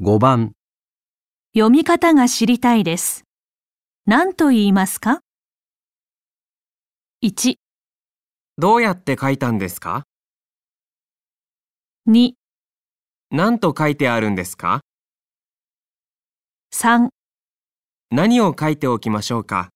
5番、 読み方が知りたいです。何と言いますか？ 1、 どうやって書いたんですか？ 2、 何と書いてあるんですか？ 3 何を書いておきましょうか？